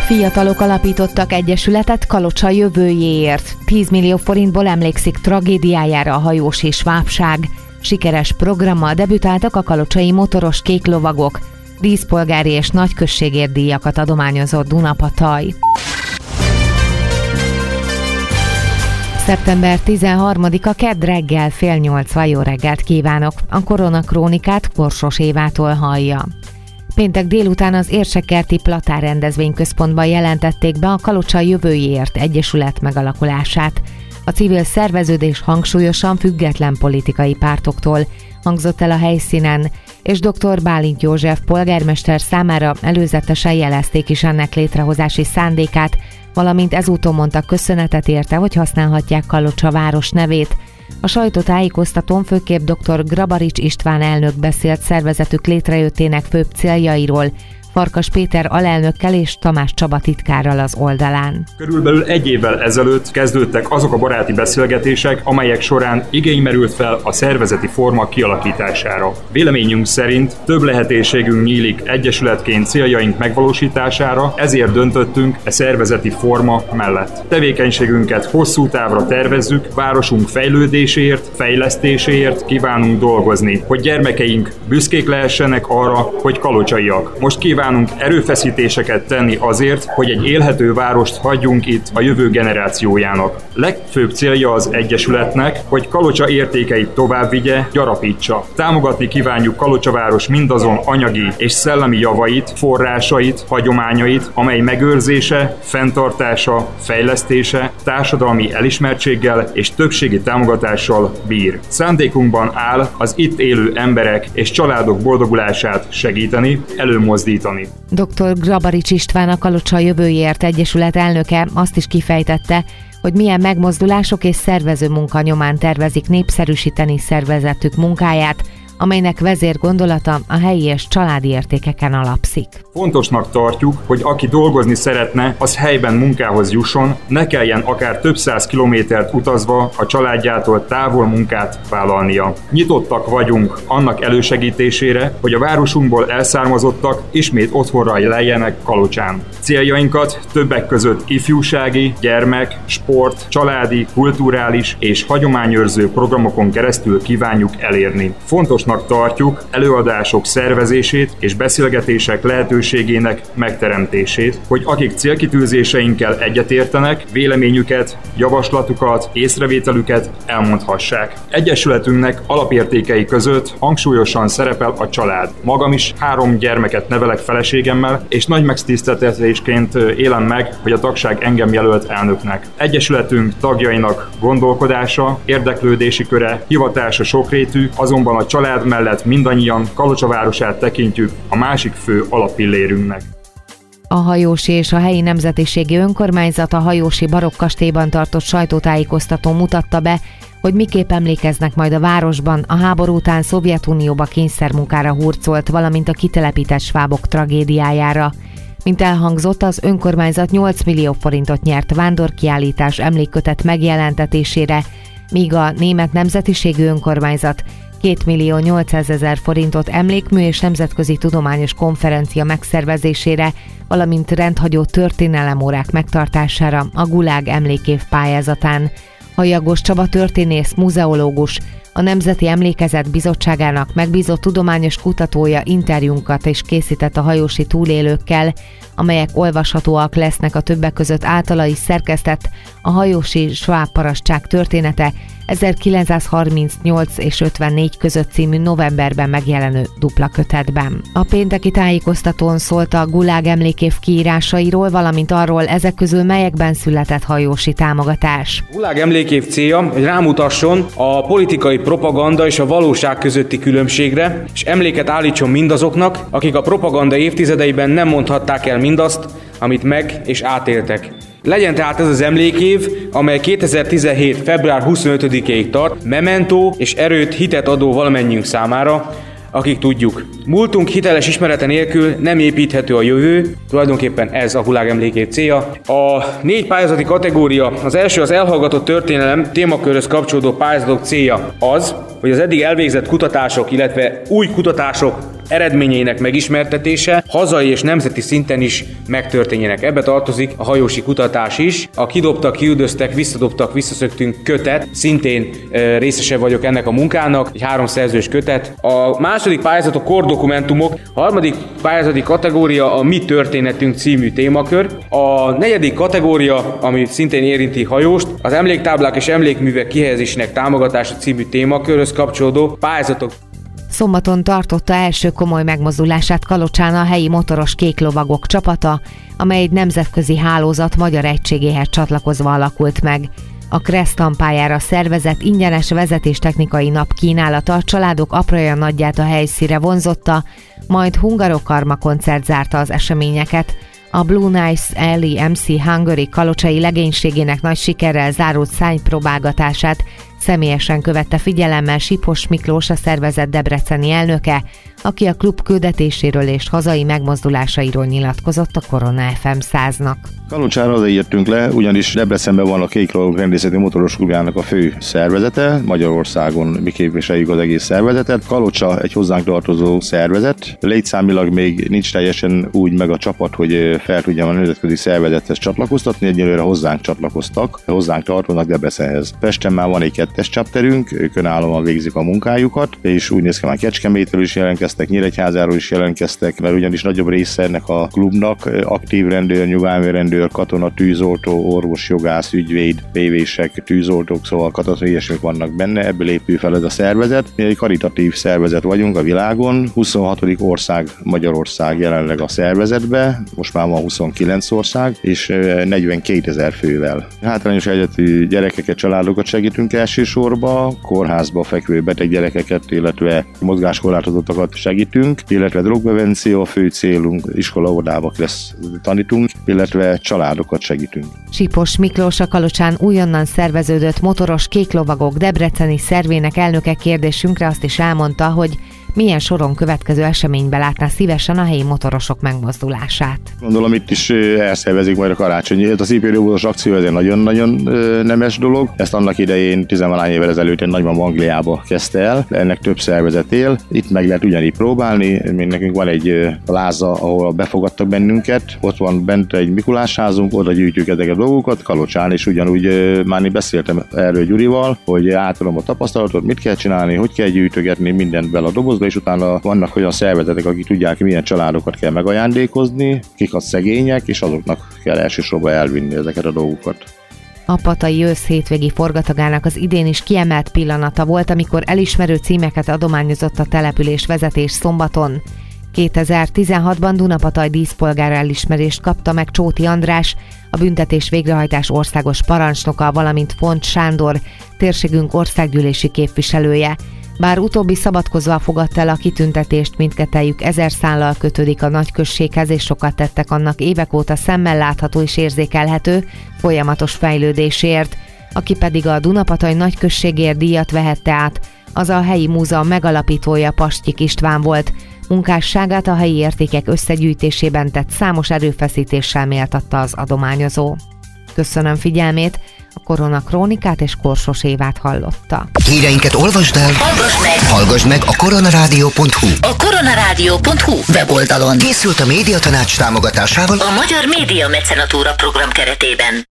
Fiatalok alapítottak egyesületet Kalocsa jövőjéért. 10 millió forintból emlékszik tragédiájára a hajósi svábság. Sikeres programmal debütáltak a kalocsai motoros kéklovagok. Díszpolgári és nagyközségért díjakat adományozott Dunapataj. Szeptember 13-a kedd reggel 7:30 jó reggelt kívánok. A Koronakrónikát Korsos Évától hallja. Péntek délután az Érsekkerti Platár rendezvényközpontban jelentették be a Kalocsa jövőjéért egyesület megalakulását. A civil szerveződés hangsúlyosan független politikai pártoktól hangzott el a helyszínen, és dr. Bálint József polgármester számára előzetesen jelezték is ennek létrehozási szándékát, valamint ezúton mondtak köszönetet érte, hogy használhatják Kalocsa város nevét. A sajtótájékoztatón főképp dr. Grabarics István elnök beszélt szervezetük létrejöttének főbb céljairól, Farkas Péter alelnökkel és Tamás Csaba titkárral az oldalán. Körülbelül egy évvel ezelőtt kezdődtek azok a baráti beszélgetések, amelyek során igény merült fel a szervezeti forma kialakítására. Véleményünk szerint több lehetőségünk nyílik egyesületként céljaink megvalósítására, ezért döntöttünk a szervezeti forma mellett. Tevékenységünket hosszú távra tervezzük, városunk fejlődéséért, fejlesztéséért kívánunk dolgozni, hogy gyermekeink büszkék lehessenek arra, hogy kalocsaiak. Most kívánunk erőfeszítéseket tenni azért, hogy egy élhető várost hagyjunk itt a jövő generációjának. Legfőbb célja az egyesületnek, hogy Kalocsa értékeit tovább vigye, gyarapítsa. Támogatni kívánjuk Kalocsa város mindazon anyagi és szellemi javait, forrásait, hagyományait, amely megőrzése, fenntartása, fejlesztése, társadalmi elismertséggel és többségi támogatással bír. Szándékunkban áll az itt élő emberek és családok boldogulását segíteni, előmozdítani. Dr. Grabarics István, a Kalocsa jövőjéért egyesület elnöke azt is kifejtette, hogy milyen megmozdulások és szervező munka nyomán tervezik népszerűsíteni szervezetük munkáját, amelynek vezérgondolata a helyi és családi értékeken alapszik. Fontosnak tartjuk, hogy aki dolgozni szeretne, az helyben munkához jusson, ne kelljen akár több száz kilométert utazva a családjától távol munkát vállalnia. Nyitottak vagyunk annak elősegítésére, hogy a városunkból elszármazottak ismét otthonra lejjenek Kalocsán. Céljainkat többek között ifjúsági, gyermek, sport, családi, kulturális és hagyományőrző programokon keresztül kívánjuk elérni. Fontosnak tartjuk előadások szervezését és beszélgetések lehetőségének megteremtését, hogy akik célkitűzéseinkkel egyetértenek, véleményüket, javaslatukat, észrevételüket elmondhassák. Egyesületünknek alapértékei között hangsúlyosan szerepel a család. Magam is 3 gyermeket nevelek feleségemmel, és nagy megtiszteltetésként élem meg, hogy a tagság engem jelölt elnöknek. Egyesületünk tagjainak gondolkodása, érdeklődési köre, hivatása sokrétű, azonban a család mellett mindannyian Kalocsa városát tekintjük a másik fő alappillérünknek. A hajósi és a helyi nemzetiségi önkormányzat a hajósi barokkastélyban tartott sajtótájékoztatón mutatta be, hogy miképp emlékeznek majd a városban a háború után Szovjetunióba kényszermunkára hurcolt, valamint a kitelepített svábok tragédiájára. Mint elhangzott, az önkormányzat 8 millió forintot nyert vándorkiállítás emlékkötet megjelentetésére, míg a német nemzetiségű önkormányzat 2.800.000 forintot emlékmű és nemzetközi tudományos konferencia megszervezésére, valamint rendhagyó történelemórák megtartására a Gulág emlékév pályázatán. Hajagos Csaba történész, muzeológus, a Nemzeti Emlékezet Bizottságának megbízott tudományos kutatója interjúnkat is készített a hajósi túlélőkkel, amelyek olvashatóak lesznek a többek között általa is szerkesztett A hajósi sváb parasztság története 1938 és 54 között című novemberben megjelenő dupla kötetben. A pénteki tájékoztatón szólt a Gulág emlékév kiírásairól, valamint arról, ezek közül melyekben született hajósi támogatás. Gulág emlékév célja, hogy rámutasson a politikai propaganda és a valóság közötti különbségre, és emléket állítson mindazoknak, akik a propaganda évtizedeiben nem mondhatták el mindazt, amit meg és átéltek. Legyen tehát ez az emlékév, amely 2017. február 25-ig tart, mementó és erőt, hitet adó valamennyiünk számára, akik tudjuk. Múltunk hiteles ismerete nélkül nem építhető a jövő, tulajdonképpen ez a Gulág emlékév célja. A 4 pályázati kategória, az első az elhallgatott történelem témakörhöz kapcsolódó pályázatok célja az, hogy az eddig elvégzett kutatások, illetve új kutatások eredményeinek megismertetése hazai és nemzeti szinten is megtörténjenek. Ebbe tartozik a hajósi kutatás is. A kidobtak, kiüldöztek, visszadobtak, visszaszöktünk kötet, szintén részese vagyok ennek a munkának, egy 3 szerzős kötet. A második pályázat a kordokumentumok, a harmadik pályázati kategória a Mi történetünk című témakör. A negyedik kategória, ami szintén érinti hajóst, az emléktáblák és emlékművek kihelyezésének támogatása című témakörhöz kapcsolódó pályázatok. Szombaton tartotta első komoly megmozdulását Kalocsán a helyi motoros kéklovagok csapata, amely egy nemzetközi hálózat magyar egységéhez csatlakozva alakult meg. A Krestan pályára szervezett ingyenes vezetéstechnikai nap kínálata a családok apraja nagyját a helyszínre vonzotta, majd Hungarokarma koncert zárta az eseményeket. A Blue Nice Alley MC Hungary kalocsai legénységének nagy sikerrel zárult szárnypróbálgatását személyesen követte figyelemmel Sipos Miklós, a szervezet debreceni elnöke, aki a klub küldetéséről és hazai megmozdulásairól nyilatkozott a Korona FM 100-nak. Kalocsára azért jöttünk le, ugyanis Debrecenben van a Kéklovagok Rendészeti Motoros Klubjának a fő szervezete, Magyarországon mi képviseljük az egész szervezetet. Kalocsa egy hozzánk tartozó szervezet, létszámilag még nincs teljesen úgy meg a csapat, hogy fel tudjam a nemzetközi szervezethez csatlakoztatni, egyelőre hozzánk csatlakoztak, hozzánk tartoznak Debrecenhez. Pesten már van egy 2-es chapterünk, ők önállóan végzik a munkájukat, és úgy néz ki, már Kecskemétről is jelentkeztek, Nyíregyházáról is jelentkeztek, mert ugyanis nagyobb része ennek a klubnak aktív rendőr, nyugalmi rendőr, katona, tűzoltó, orvos, jogász, ügyvéd, PV-sek, tűzoltók, szóval katonai ilyesmik vannak benne, ebből épül fel ez a szervezet. Mi egy karitatív szervezet vagyunk a világon, 26. ország Magyarország jelenleg a szervezetbe, most már van 29 ország, és 42 000 fővel. Hátrányos helyzetű gyerekeket, családokat segítünk elsősorban, kórházba fekvő beteg gyerekeket, illetve mozgáskorlátozottakat segítünk, illetve drogprevenció a fő célunk, iskola-óvodába tanítunk, illetve családokat segítünk. Sipos Miklós, a Kalocsán újonnan szerveződött motoros kéklovagok debreceni szervének elnöke kérdésünkre azt is elmondta, hogy milyen soron következő eseménybe látná szívesen a helyi motorosok megmozdulását. Gondolom itt is elszervezik majd a karácsony. Az ipérőbúzos akció ez egy nagyon-nagyon nemes dolog. Ezt annak idején 10-valány évvel ezelőtt egy nagymama Angliába kezdte el. Ennek több szervezet él. Itt meg lehet ugyanígy próbálni. Nekünk van egy láza, ahol befogadtak bennünket. Ott van bent egy Mikulásházunk, oda gyűjtjük ezeket a dolgokat. Kalocsán is ugyanúgy már én beszéltem erről Gyurival, hogy átadom a tapasztalatot, mit kell csinálni, hogy kell gyűjtögetni mindent bele a dobozba, és utána vannak olyan szervezetek, akik tudják, milyen családokat kell megajándékozni, kik a szegények, és azoknak kell elsősorban elvinni ezeket a dolgokat. A Patai ősz hétvégi forgatagának az idén is kiemelt pillanata volt, amikor elismerő címeket adományozott a település vezetés szombaton. 2016-ban Dunapataj díszpolgár elismerést kapta meg Csóti András, a büntetés végrehajtás országos parancsnoka, valamint Font Sándor, térségünk országgyűlési képviselője. Bár utóbbi szabadkozva fogadta el a kitüntetést, mindkettejük 1000 szállal kötődik a nagyközséghez, és sokat tettek annak évek óta szemmel látható és érzékelhető folyamatos fejlődésért. Aki pedig a Dunapataj nagyközségért díjat vehette át, az a helyi múzeum megalapítója, Pastyik István volt. Munkásságát a helyi értékek összegyűjtésében tett számos erőfeszítéssel méltatta az adományozó. Köszönöm figyelmét, a Korona Krónikát és Korsos Évát hallotta. Híreinket olvasd el, hallgass meg a koronarádió.hu. A koronarádió.hu weboldalon. Készült a Médiatanács támogatásával a Magyar Média Mecenatúra program keretében.